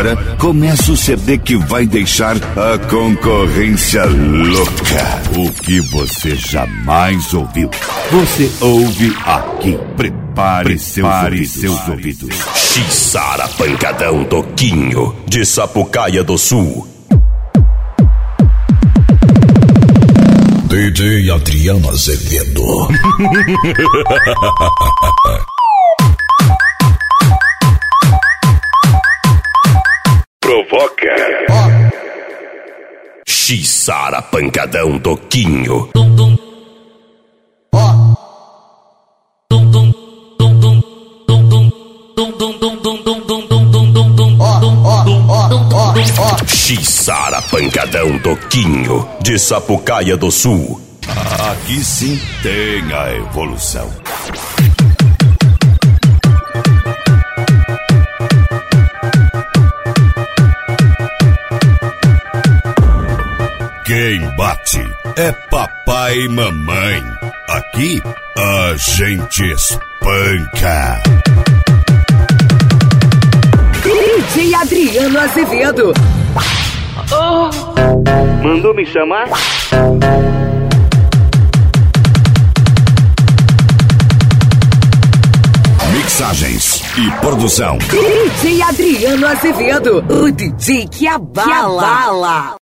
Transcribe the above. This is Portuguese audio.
agora começa o CD que vai deixar a concorrência louca. O que você jamais ouviu, você ouve aqui. Prepare seus ouvidos. Xara Pancadão Toquinho, de Sapucaia do Sul. DJ Adriano Azevedo. Provoca. Xara Pancadão Toquinho. Xara Pancadão Toquinho, de Sapucaia do Sul. Aqui sim tem a evolução. Quem bate é papai e mamãe. Aqui a gente espanca. DJ Adriano Azevedo. Mandou me chamar? Mixagens e produção. DJ Adriano Azevedo, o DJ que abala.